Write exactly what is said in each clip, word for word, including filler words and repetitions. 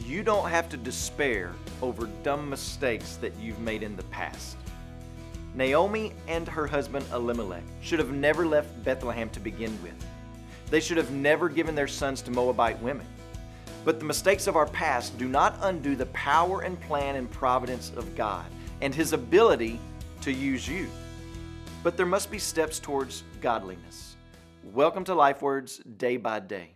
you don't have to despair over dumb mistakes that you've made in the past. Naomi and her husband Elimelech should have never left Bethlehem to begin with. They should have never given their sons to Moabite women. But the mistakes of our past do not undo the power and plan and providence of God and His ability to use you. But there must be steps towards godliness. Welcome to Life Words Day by Day.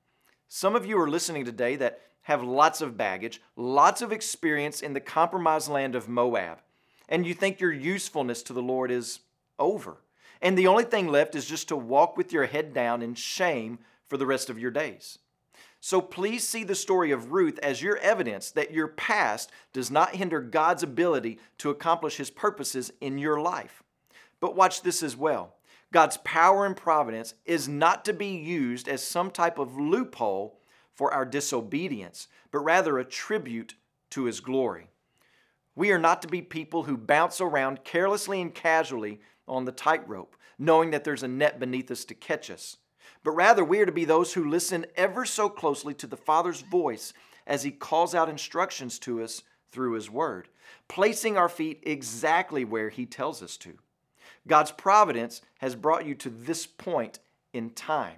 Some of you are listening today that have lots of baggage, lots of experience in the compromised land of Moab, and you think your usefulness to the Lord is over. And the only thing left is just to walk with your head down in shame for the rest of your days. So please see the story of Ruth as your evidence that your past does not hinder God's ability to accomplish His purposes in your life. But watch this as well. God's power and providence is not to be used as some type of loophole for our disobedience, but rather a tribute to His glory. We are not to be people who bounce around carelessly and casually on the tightrope, knowing that there's a net beneath us to catch us. But rather, we are to be those who listen ever so closely to the Father's voice as He calls out instructions to us through His Word, placing our feet exactly where He tells us to. God's providence has brought you to this point in time.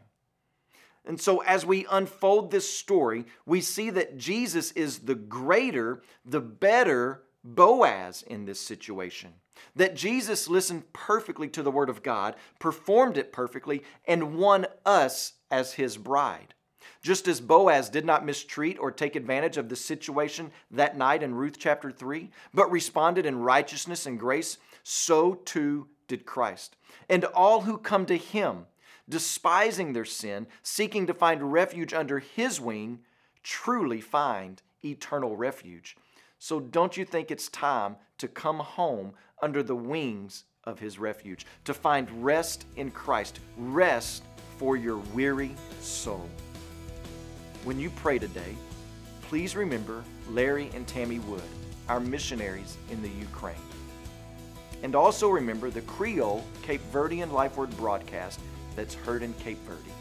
And so as we unfold this story, we see that Jesus is the greater, the better Boaz in this situation. That Jesus listened perfectly to the Word of God, performed it perfectly, and won us as His bride. Just as Boaz did not mistreat or take advantage of the situation that night in Ruth chapter three, but responded in righteousness and grace, so too did Christ. And all who come to Him, despising their sin, seeking to find refuge under His wing, truly find eternal refuge. So don't you think it's time to come home under the wings of His refuge, to find rest in Christ, rest for your weary soul? When you pray today, please remember Larry and Tammy Wood, our missionaries in the Ukraine. And also remember the Creole Cape Verdean Life Word broadcast that's heard in Cape Verde.